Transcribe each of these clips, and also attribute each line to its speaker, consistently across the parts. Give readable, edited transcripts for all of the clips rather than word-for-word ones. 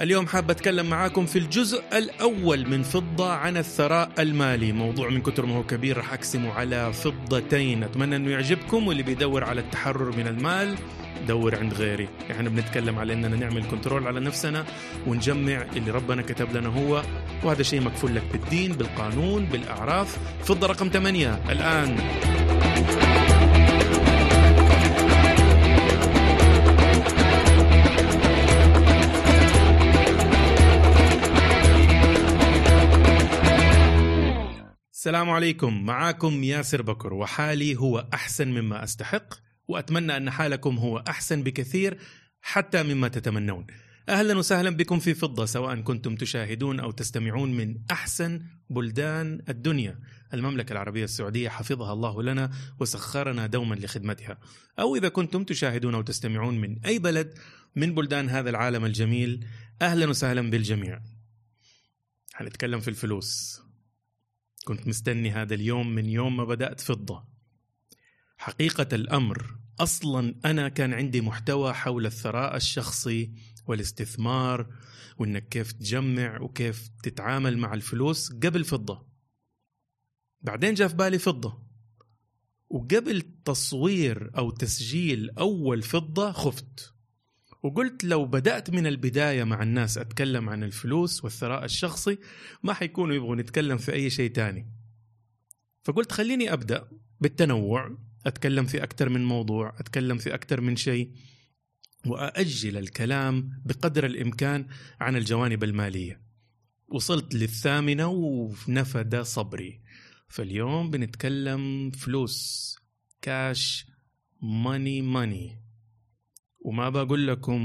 Speaker 1: اليوم حاب أتكلم معاكم في الجزء الأول من فضة عن الثراء المالي. موضوع من كتر ما هو كبير رح أقسمه على فضتين، أتمنى أنه يعجبكم. واللي بيدور على التحرر من المال دور عند غيري. احنا بنتكلم على أننا نعمل كنترول على نفسنا ونجمع اللي ربنا كتب لنا هو، وهذا شيء مكفول لك بالدين، بالقانون، بالأعراف. فضة رقم 8 الآن. السلام عليكم، معاكم ياسر بكر، وحالي هو أحسن مما أستحق، وأتمنى أن حالكم هو أحسن بكثير حتى مما تتمنون. أهلا وسهلا بكم في فضة، سواء كنتم تشاهدون أو تستمعون من أحسن بلدان الدنيا، المملكة العربية السعودية حفظها الله لنا وسخرنا دوما لخدمتها، أو إذا كنتم تشاهدون أو تستمعون من أي بلد من بلدان هذا العالم الجميل، أهلا وسهلا بالجميع. هنتكلم في الفلوس. كنت مستني هذا اليوم من يوم ما بدأت فضة. حقيقة الأمر أصلا أنا كان عندي محتوى حول الثراء الشخصي والاستثمار، وإنك كيف تجمع وكيف تتعامل مع الفلوس قبل فضة. بعدين جاء في بالي فضة، وقبل تصوير أو تسجيل أول فضة خفت، وقلت لو بدأت من البداية مع الناس أتكلم عن الفلوس والثراء الشخصي ما حيكونوا يبغوا نتكلم في أي شيء تاني. فقلت خليني أبدأ بالتنوع، أتكلم في أكثر من موضوع، أتكلم في أكثر من شيء، وأأجل الكلام بقدر الإمكان عن الجوانب المالية. وصلت 8 ونفد صبري. فاليوم بنتكلم فلوس، كاش، ماني. وما بقول لكم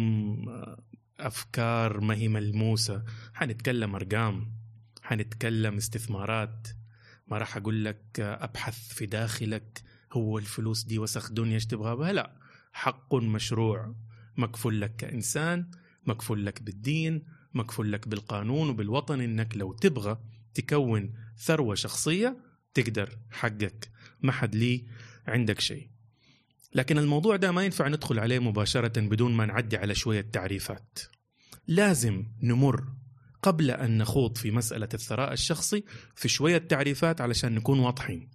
Speaker 1: أفكار ما هي ملموسة، حنتكلم أرقام، حنتكلم استثمارات. ما راح أقول لك أبحث في داخلك هو الفلوس دي وسخ دنيا ايش تبغى بها، لا، حق مشروع مكفول لك كإنسان، مكفول لك بالدين، مكفول لك بالقانون وبالوطن، إنك لو تبغى تكون ثروة شخصية تقدر، حقك، ما حد لي عندك شيء. لكن الموضوع ده ما ينفع ندخل عليه مباشرة بدون ما نعدي على شوية تعريفات. لازم نمر قبل أن نخوض في مسألة الثراء الشخصي في شوية تعريفات علشان نكون واضحين.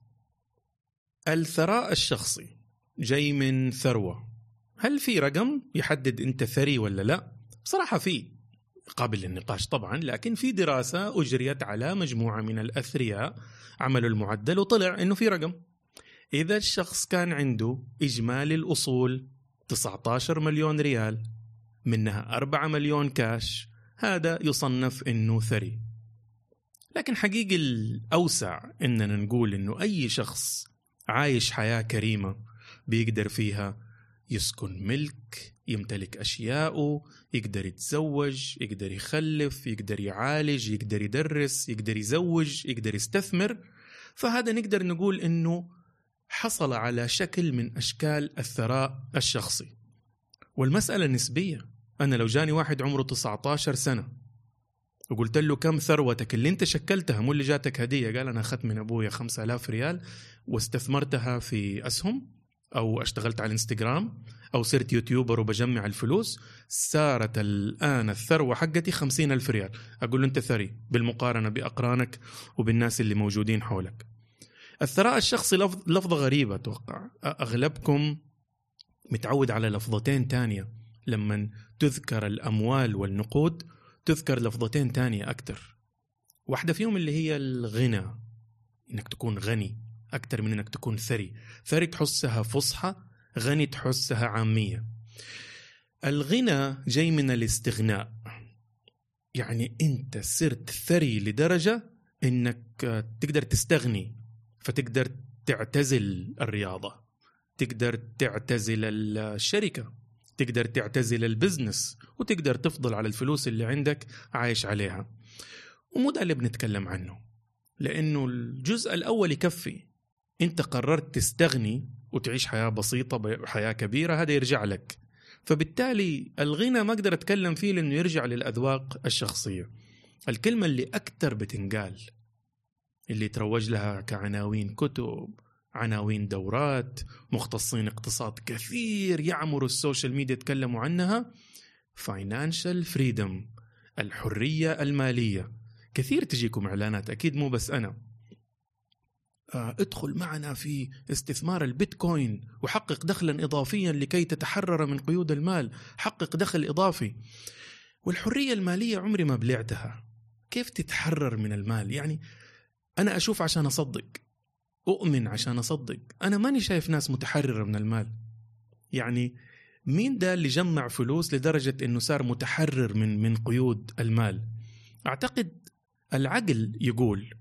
Speaker 1: الثراء الشخصي جاي من ثروة. هل في رقم يحدد أنت ثري ولا لا؟ بصراحة في، قابل للنقاش طبعا، لكن في دراسة أجريت على مجموعة من الأثرياء، عملوا المعدل وطلع أنه في رقم. إذا الشخص كان عنده إجمالي الأصول 19 مليون ريال، منها 4 مليون كاش، هذا يصنف إنه ثري. لكن حقيقي الأوسع إننا نقول إنه أي شخص عايش حياة كريمة بيقدر فيها يسكن ملك، يمتلك أشياءه، يقدر يتزوج، يقدر يخلف، يقدر يعالج، يقدر يدرس، يقدر يزوج، يقدر يستثمر. فهذا نقدر نقول إنه حصل على شكل من أشكال الثراء الشخصي. والمسألة نسبية. أنا لو جاني واحد عمره 19 سنة وقلت له كم ثروتك اللي انت شكلتها، مو اللي جاتك هدية، قال أنا أخذت من أبويا 5000 ريال واستثمرتها في أسهم، أو اشتغلت على الانستغرام، أو صرت يوتيوبر وبجمع الفلوس، صارت الآن الثروة حقتي 50,000 ريال، أقول له أنت ثري بالمقارنة بأقرانك وبالناس اللي موجودين حولك. الثراء الشخصي لفظة غريبة، أتوقع أغلبكم متعود على لفظتين تانية. لما تذكر الأموال والنقود تذكر لفظتين تانية أكتر. واحدة فيهم اللي هي الغنى، إنك تكون غني أكتر من إنك تكون ثري. ثري تحسها فصحى، غني تحسها عامية. الغنى جاي من الاستغناء، يعني أنت صرت ثري لدرجة إنك تقدر تستغني، فتقدر تعتزل الرياضة، تقدر تعتزل الشركة، تقدر تعتزل البزنس، وتقدر تفضل على الفلوس اللي عندك عايش عليها. ومو ده اللي بنتكلم عنه، لأنه الجزء الأول يكفي. أنت قررت تستغني وتعيش حياة بسيطة، حياة كبيرة، هذا يرجع لك. فبالتالي الغنى ما أقدر أتكلم فيه لأنه يرجع للأذواق الشخصية. الكلمة اللي أكتر بتنقال، اللي تروج لها كعناوين كتب، عناوين دورات، مختصين اقتصاد كثير يعمروا السوشيال ميديا يتكلموا عنها، financial freedom، الحرية المالية. كثير تجيكم إعلانات، أكيد مو بس أنا، ادخل معنا في استثمار البيتكوين وحقق دخلا إضافيا لكي تتحرر من قيود المال، حقق دخل إضافي. والحرية المالية عمري ما بلعتها. كيف تتحرر من المال؟ يعني أنا أشوف عشان أصدق، أؤمن عشان أصدق. أنا ماني شايف ناس متحررة من المال. يعني مين ده اللي جمع فلوس لدرجة أنه صار متحرر من قيود المال؟ أعتقد العقل يقول،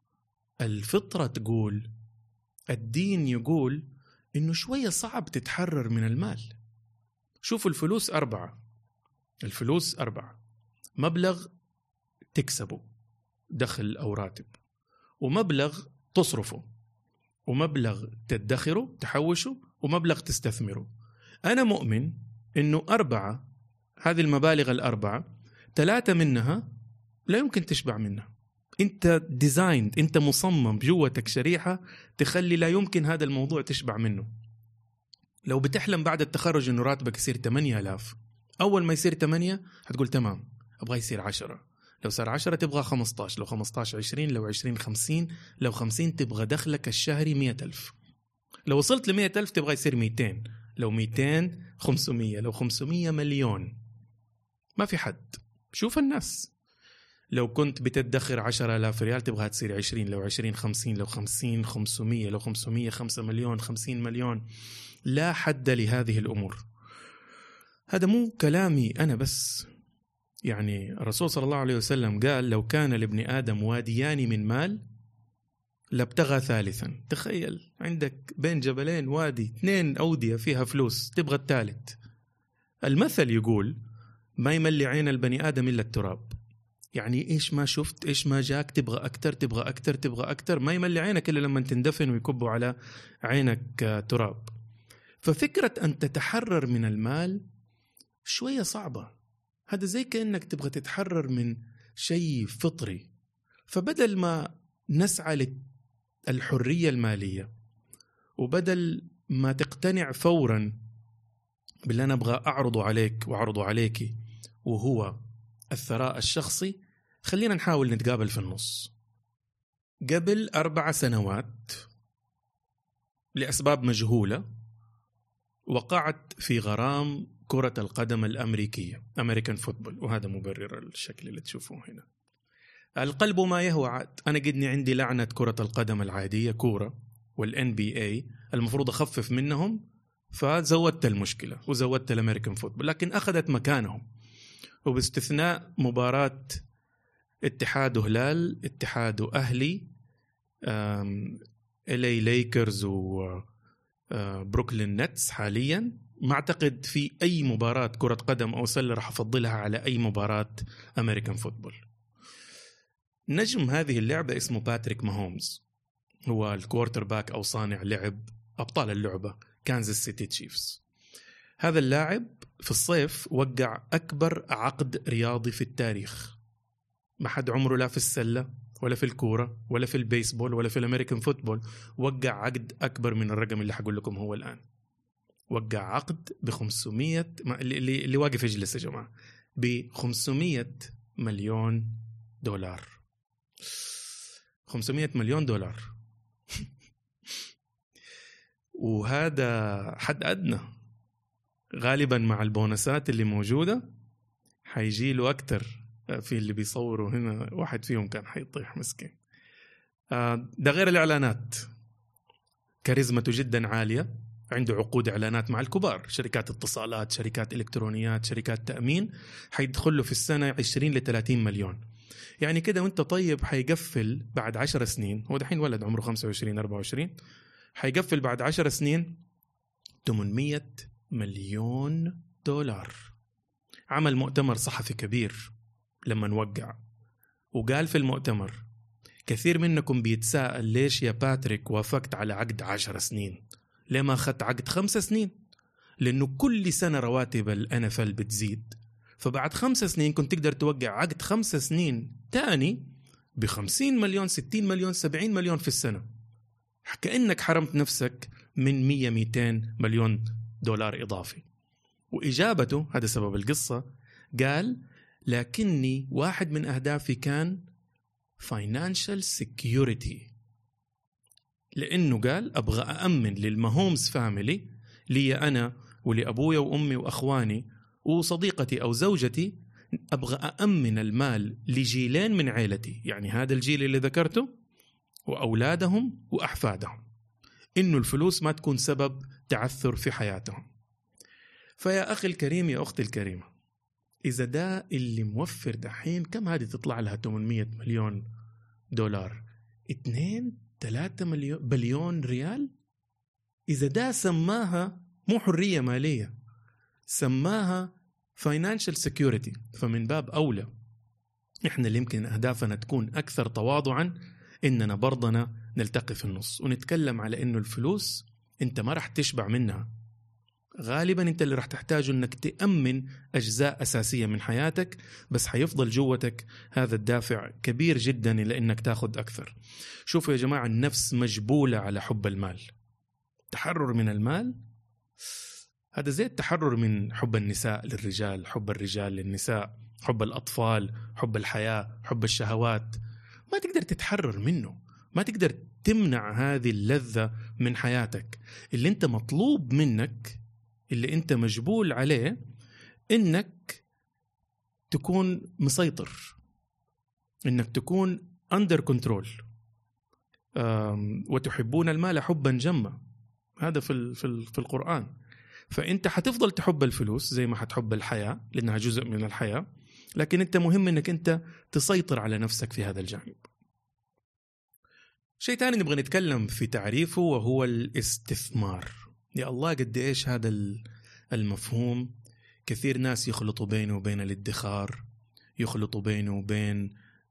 Speaker 1: الفطرة تقول، الدين يقول إنه شوية صعب تتحرر من المال. شوفوا الفلوس 4، الفلوس 4 مبلغ تكسبه دخل أو راتب، ومبلغ تصرفه، ومبلغ تدخره تحوشه، ومبلغ تستثمره. أنا مؤمن إنه 4 هذه المبالغ 4 3 منها لا يمكن تشبع منها. أنت ديزايند، أنت مصمم جوتك شريحة تخلي لا يمكن هذا الموضوع تشبع منه. لو بتحلم بعد التخرج إنه راتبك يصير 8000، أول ما يصير 8 هتقول تمام أبغى يصير 10، لو صار 10 تبغى 15، لو 15 20، لو 20 50، لو 50 تبغى دخلك الشهري 100,000، لو وصلت ل100,000 تبغى يصير 200، لو 200 500، لو 500 مليون. ما في حد. شوف الناس، لو كنت بتدخر 10,000 ريال تبغى تصير 20، لو 20 50، لو 50 500، لو 500 5 مليون، 50 مليون. لا حد لهذه الأمور. هذا مو كلامي أنا بس، يعني الرسول صلى الله عليه وسلم قال لو كان لابن آدم واديان من مال لابتغى ثالثا. تخيل عندك بين جبلين وادي، 2 أودية فيها فلوس، تبغى الثالث. المثل يقول ما يملي عين البني آدم إلا التراب. يعني إيش ما شفت، إيش ما جاك تبغى أكتر، تبغى أكتر، تبغى أكتر. ما يملي عينك إلا لما تندفن ويكبوا على عينك تراب. ففكرة أن تتحرر من المال شوية صعبة. هذا زي كأنك تبغى تتحرر من شيء فطري. فبدل ما نسعى للحرية المالية، وبدل ما تقتنع فورا باللي أنا أبغى أعرضه عليك وأعرضه عليك وهو الثراء الشخصي، خلينا نحاول نتقابل في النص. قبل 4 سنوات لأسباب مجهولة وقعت في غرام كرة القدم الأمريكية، أمريكان فوتبول، وهذا مبرر الشكل اللي تشوفوه هنا. القلب ما يهوى عاد. أنا قدني عندي لعنة كرة القدم العادية كورة والNBA، المفروض أخفف منهم، فزودت المشكلة وزودت الأمريكان فوتبول، لكن أخذت مكانهم. وباستثناء مباراة اتحاد وهلال، اتحاد وأهلي، LA ليكرز وبروكلين نتس، حاليا ما أعتقد في أي مباراة كرة قدم أو سلة راح أفضلها على أي مباراة أمريكان فوتبول. نجم هذه اللعبة اسمه باتريك ماهومز، هو الكوارتر باك أو صانع لعب أبطال اللعبة كانزاس سيتي تشيفز. هذا اللاعب في الصيف وقع أكبر عقد رياضي في التاريخ. ما حد عمره لا في السلة ولا في الكورة ولا في البيسبول ولا في الأمريكان فوتبول وقع عقد أكبر من الرقم اللي حقول لكم هو الآن. وقع عقد ب500 اللي واقف يجلس يا جماعة، ب$500 مليون. 500 مليون دولار. وهذا حد أدنى. غالبا مع البونسات اللي موجودة حيجي له أكتر. في اللي بيصوروا هنا واحد فيهم كان حيطيح مسكين. ده غير الإعلانات، كاريزمته جدا عالية، عنده عقود إعلانات مع الكبار، شركات اتصالات، شركات إلكترونيات، شركات تأمين. حيدخله في السنة 20 ل 30 مليون. يعني كده وانت طيب حيقفل بعد 10 سنين، هو دحين ولد عمره 25-24، حيقفل بعد 10 سنين 800 مليون دولار. عمل مؤتمر صحفي كبير لما نوقع، وقال في المؤتمر كثير منكم بيتساءل ليش يا باتريك وافقت على عقد 10 سنين، ليه ما أخذت عقد 5 سنين؟ لأنه كل سنة رواتب الNFL بتزيد، فبعد 5 سنين كنت تقدر توقع عقد 5 سنين تاني ب50 مليون 60 مليون 70 مليون في السنة، كأنك حرمت نفسك من 100-200 مليون دولار إضافي. وإجابته، هذا سبب القصة، قال لكني واحد من أهدافي كان financial security، لأنه قال أبغى أأمن للماهومز فاميلي، لي أنا ولأبويا وأمي وأخواني وصديقتي أو زوجتي، أبغى أأمن المال لجيلين من عائلتي، يعني هذا الجيل اللي ذكرته وأولادهم وأحفادهم، إنه الفلوس ما تكون سبب تعثر في حياتهم. فيا أخي الكريم، يا أختي الكريمة، إذا ده اللي موفر دحين، كم هذه تطلع لها 800 مليون دولار، 2-3 بليون ريال. إذا ده سماها مو حرية مالية، سماها financial security، فمن باب أولى إحنا اللي يمكن أهدافنا تكون أكثر تواضعا، إننا برضنا نلتقي في النص ونتكلم على إنه الفلوس أنت ما رح تشبع منها، غالبا أنت اللي رح تحتاجه إنك تأمن أجزاء أساسية من حياتك، بس حيفضل جوتك هذا الدافع كبير جدا لأنك تاخد أكثر. شوفوا يا جماعة، النفس مجبولة على حب المال. تحرر من المال هذا زي التحرر من حب النساء للرجال، حب الرجال للنساء، حب الأطفال، حب الحياة، حب الشهوات. ما تقدر تتحرر منه، ما تقدر تمنع هذه اللذة من حياتك. اللي انت مطلوب منك، اللي انت مجبول عليه، انك تكون مسيطر، انك تكون under control. وتحبون المال حبا جما، هذا في القرآن. فانت حتفضل تحب الفلوس زي ما حتحب الحياة لانها جزء من الحياة، لكن انت مهم انك انت تسيطر على نفسك في هذا الجانب. شيء تاني نبغى نتكلم في تعريفه وهو الاستثمار. يا الله قد ايش هذا المفهوم كثير ناس يخلطوا بينه وبين الادخار، يخلطوا بينه وبين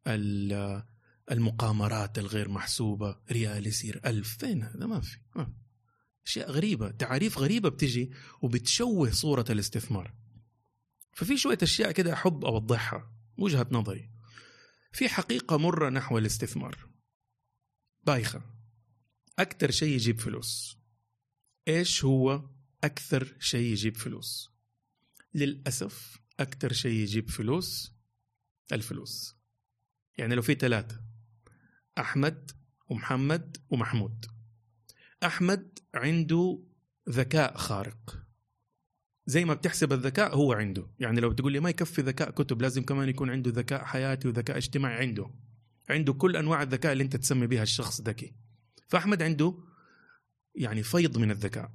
Speaker 1: المقامرات الغير محسوبة. ريال يصير 1000، فين هذا؟ ما في. أشياء غريبة، تعريف غريبة بتجي وبتشوه صورة الاستثمار. ففي شوية أشياء كده أحب أوضحها، وجهة نظري. في حقيقة مرة نحو الاستثمار بايخة. أكتر شيء يجيب فلوس. إيش هو أكثر شيء يجيب فلوس؟ للأسف أكتر شيء يجيب فلوس الفلوس. يعني لو في 3، أحمد ومحمد ومحمود. أحمد عنده ذكاء خارق، زي ما بتحسب الذكاء هو عنده. يعني لو تقول لي ما يكفي ذكاء كتب، لازم كمان يكون عنده ذكاء حياتي وذكاء اجتماعي. عنده كل أنواع الذكاء اللي أنت تسمي بها الشخص ذكي. فأحمد عنده يعني فيض من الذكاء.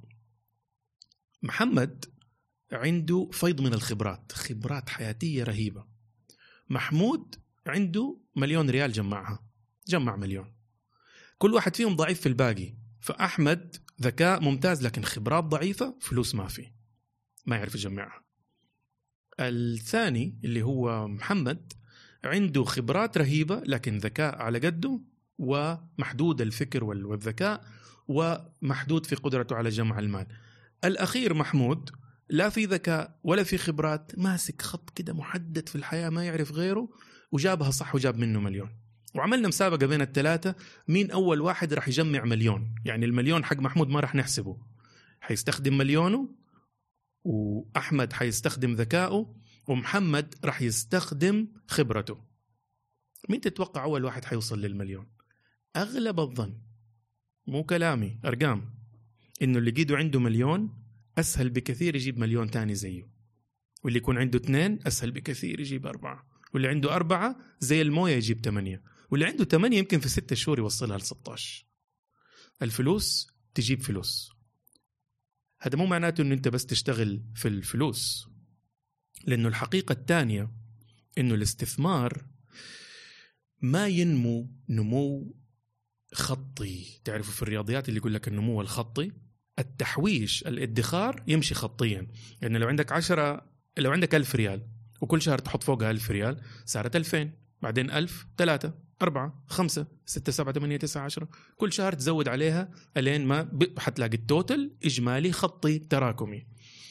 Speaker 1: محمد عنده فيض من الخبرات، خبرات حياتية رهيبة. محمود عنده 1,000,000 ريال جمع 1,000,000. كل واحد فيهم ضعيف في الباقي. فأحمد ذكاء ممتاز لكن خبرات ضعيفة، فلوس ما يعرف يجمعها. الثاني اللي هو محمد عنده خبرات رهيبة لكن ذكاء على قده، ومحدود الفكر والذكاء، ومحدود في قدرته على جمع المال. الأخير محمود لا في ذكاء ولا في خبرات، ماسك خط كده محدد في الحياة ما يعرف غيره، وجابها صح وجاب منه 1,000,000. وعملنا مسابقة بين ال3، مين أول واحد راح يجمع 1,000,000. يعني 1,000,000 حق محمود ما راح نحسبه، حيستخدم 1,000,000، وأحمد حيستخدم ذكائه، ومحمد راح يستخدم خبرته. مين تتوقع أول واحد حيوصل لل1,000,000؟ أغلب الظن، مو كلامي، أرقام، إنه اللي قيده عنده 1,000,000 أسهل بكثير يجيب 1,000,000 تاني زيه، واللي يكون عنده 2 أسهل بكثير يجيب 4، واللي عنده 4 زي الموية يجيب 8، واللي عنده 8 يمكن في 6 شهور يوصلها ل16. الفلوس تجيب فلوس. هذا مو معناته إنه أنت بس تشتغل في الفلوس، لأنه الحقيقة الثانية إنه الاستثمار ما ينمو نمو خطي. تعرفوا في الرياضيات اللي يقول لك النمو الخطي، التحويش الادخار يمشي خطيا. يعني لو عندك 1000 ريال وكل شهر تحط فوقها 1000 ريال، صارت 2000، بعدين 1000، 3، 4، 5، 6، 7، 8، 9، 10. كل شهر تزود عليها ألين ما حتلاقي التوتل إجمالي خطي تراكمي.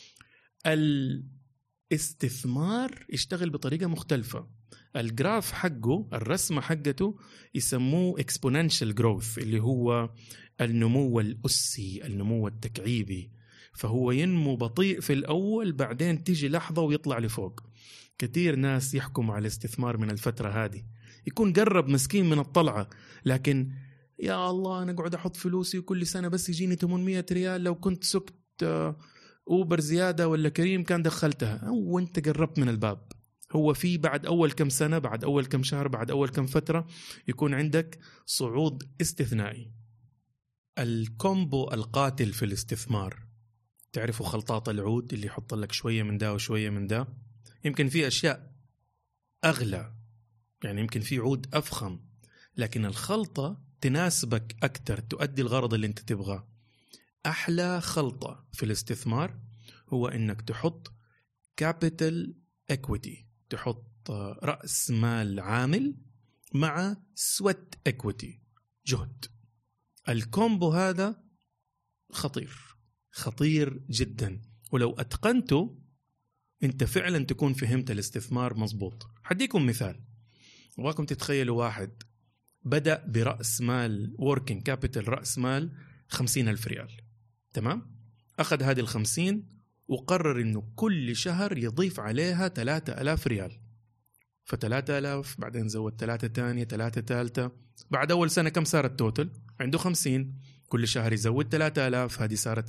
Speaker 1: الاستثمار يشتغل بطريقة مختلفة. الجراف حقه، الرسمة حقته يسموه exponential growth، اللي هو النمو الأسي، النمو التكعيبي. فهو ينمو بطيء في الأول، بعدين تيجي لحظة ويطلع لفوق. كثير ناس يحكموا على الاستثمار من الفترة هذه، يكون قرب مسكين من الطلعة، لكن يا الله أنا قاعد أحط فلوسي وكل سنة بس يجيني 800 ريال، لو كنت سكت أوبر زيادة ولا كريم كان دخلتها. وانت قربت من الباب. هو في بعد أول كم سنة، بعد أول كم شهر، بعد أول كم فترة يكون عندك صعود استثنائي. الكومبو القاتل في الاستثمار، تعرفوا خلطات العود اللي يحط لك شوية من ده وشوية من ده؟ يمكن في أشياء أغلى، يعني يمكن في عود أفخم، لكن الخلطة تناسبك أكتر، تؤدي الغرض اللي انت تبغاه. أحلى خلطة في الاستثمار هو إنك تحط capital equity، تحط رأس مال عامل مع sweat equity، جهد. الكومبو هذا خطير جدا، ولو أتقنته انت فعلا تكون فهمت الاستثمار مزبوط. حديكم مثال، وراكم تتخيلوا واحد بدأ برأس مال working capital، رأس مال 50,000 ريال، تمام؟ أخذ هذه 50 وقرر إنه كل شهر يضيف عليها 3,000 ريال، ف3,000 بعدين زود 3 تانية، 3 ثالثة. بعد أول سنة كم صارت توتل؟ عنده 50، كل شهر يزود 3,000، هذه صارت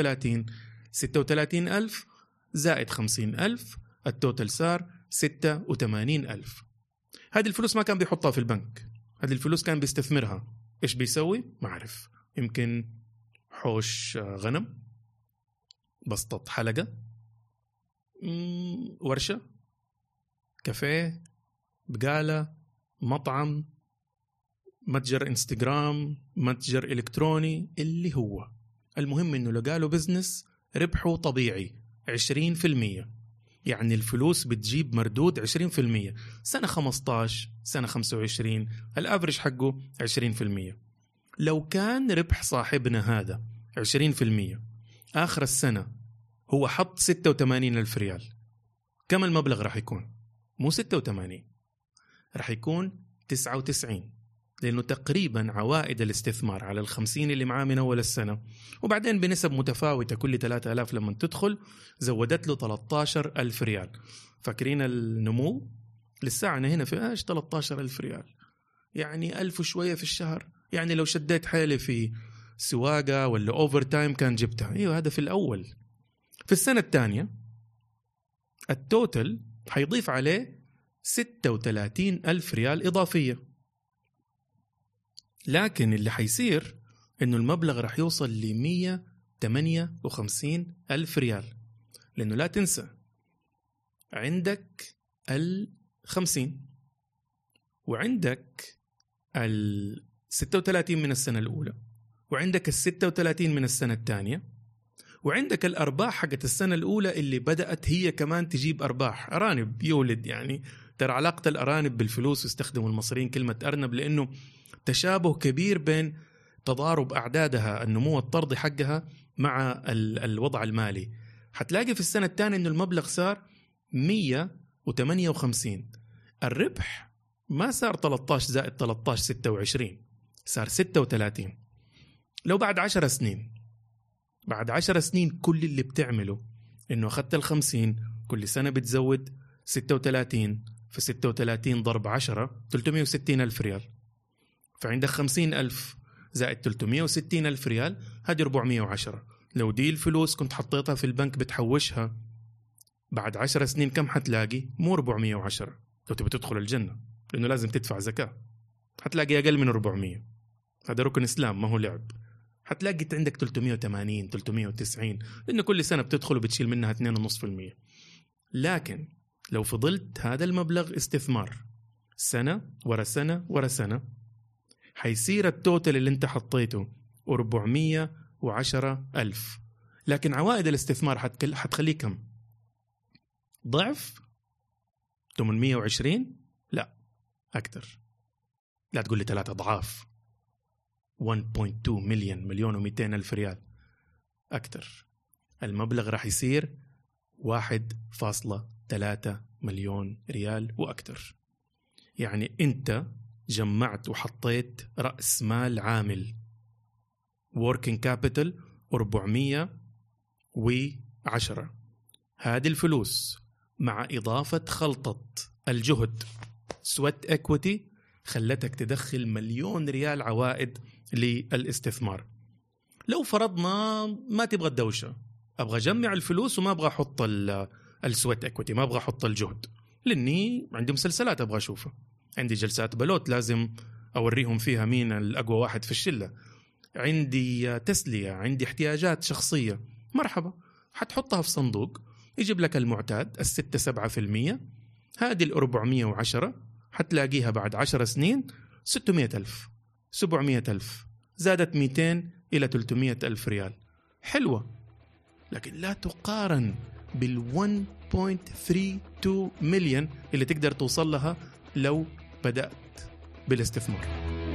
Speaker 1: 36,000 زائد 50,000، التوتل صار 86,000. هذه الفلوس ما كان بيحطها في البنك، هذه الفلوس كان بيستثمرها. إيش بيسوي؟ ما أعرف، يمكن حوش غنم، بسطة حلقة، ورشة، كافيه، بقالة، مطعم، متجر انستغرام، متجر إلكتروني، اللي هو المهم إنه لقاله بزنس ربحه طبيعي 20%، يعني الفلوس بتجيب مردود 20%، سنة 15، سنة 25، الأفرج حقه 20%. لو كان ربح صاحبنا هذا 20%، آخر السنة هو حط 86,000 ريال، كم المبلغ راح يكون؟ مو 86، راح يكون 99، لأنه تقريبا عوائد الاستثمار على 50 اللي معاه من أول السنة، وبعدين بنسب متفاوتة، كل 3,000 لما تدخل زودت له 13,000 ريال. فاكرين النمو؟ لسه أنا هنا في 13,000 ريال، يعني 1,000 شوية في الشهر، يعني لو شديت حالي في سواقة ولا أوفر تايم كان جبتها. أيوة، هذا في الأول. في السنة الثانية التوتل حيضيف عليه 36,000 ريال إضافية، لكن اللي حيصير إنه المبلغ رح يوصل ل 158,000 ريال، لأنه لا تنسى عندك 50 وعندك 36 من السنة الأولى، وعندك 36 من السنة الثانية، وعندك الأرباح حقت السنة الأولى اللي بدأت هي كمان تجيب أرباح. أرانب يولد، يعني ترى علاقة الأرانب بالفلوس، واستخدموا المصريين كلمة أرنب لأنه تشابه كبير بين تضارب أعدادها، النمو الطردي حقها مع الوضع المالي. حتلاقي في السنة الثانية إنه المبلغ صار 158، الربح ما صار 13 زائد 13 26، صار 36. لو بعد 10 سنين، بعد 10 سنين كل اللي بتعمله إنه أخذت 50 كل سنة بتزود 36، في 36 ضرب 10 360,000 ريال، فعندك 50,000 زائد 360,000 ريال، هذه 410. لو دي الفلوس كنت حطيتها في البنك بتحوشها، بعد 10 سنين كم حتلاقي؟ مو 410 لو تبي تدخل الجنة، لأنه لازم تدفع زكاة، حتلاقي أقل من 400. هذا ركن إسلام، ما هو لعب. حتلاقي عندك 380 390، لأنه كل سنة بتدخل وبتشيل منها 2.5%. لكن لو فضلت هذا المبلغ استثمار سنة ورا سنة ورا سنة، حيصير التوتل اللي انت حطيته 410,000. لكن عوائد الاستثمار حتخليه كم؟ ضعف 820؟ لا أكتر، لا تقول لي 3 أضعاف، 1.2 مليون و200,000 ريال أكتر. المبلغ راح يصير 1.3 مليون ريال وأكتر. يعني أنت جمعت وحطيت رأس مال عامل working capital 410، هذه الفلوس مع إضافة خلطة الجهد سويت إكويتي خلتك تدخل 1,000,000 ريال عوائد للاستثمار. لو فرضنا ما تبغى الدوشة، أبغى أجمع الفلوس وما أبغى أحط السويت إكويتي، ما أبغى أحط الجهد، لأني عندي مسلسلات أبغى أشوفها، عندي جلسات بلوت لازم أوريهم فيها مين الأقوى واحد في الشلة، عندي تسلية، عندي احتياجات شخصية، مرحبا، حتحطها في صندوق يجيب لك المعتاد 6-7%. هذه 410 حتلاقيها بعد 10 سنين 600,000 700,000، زادت 200 إلى 300,000 ريال. حلوة، لكن لا تقارن بال1.32 مليون اللي تقدر توصل لها لو بدأت بالاستثمار.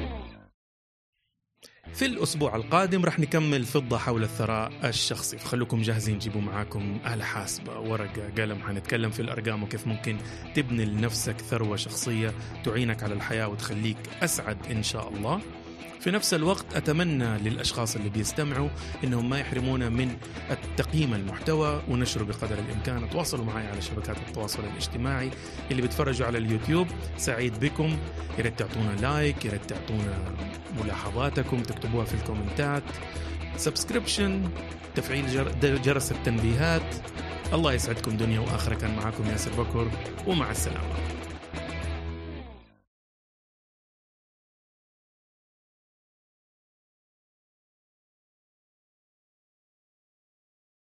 Speaker 1: في الأسبوع القادم رح نكمل فضة حول الثراء الشخصي، فخلوكم جاهزين، جيبوا معاكم آلة حاسبة، ورقة، قلم، حنتكلم في الأرقام وكيف ممكن تبني لنفسك ثروة شخصية تعينك على الحياة وتخليك أسعد إن شاء الله. في نفس الوقت أتمنى للأشخاص اللي بيستمعوا إنهم ما يحرمونا من التقييم المحتوى ونشره بقدر الإمكان. تواصلوا معي على شبكات التواصل الاجتماعي، اللي بتفرجوا على اليوتيوب سعيد بكم، ياريت تعطونا لايك، ياريت تعطونا ملاحظاتكم، تكتبوها في الكومنتات، سبسكريبشن، تفعيل جرس التنبيهات. الله يسعدكم دنيا وآخرة. كان معكم ياسر بكر، ومع السلامة.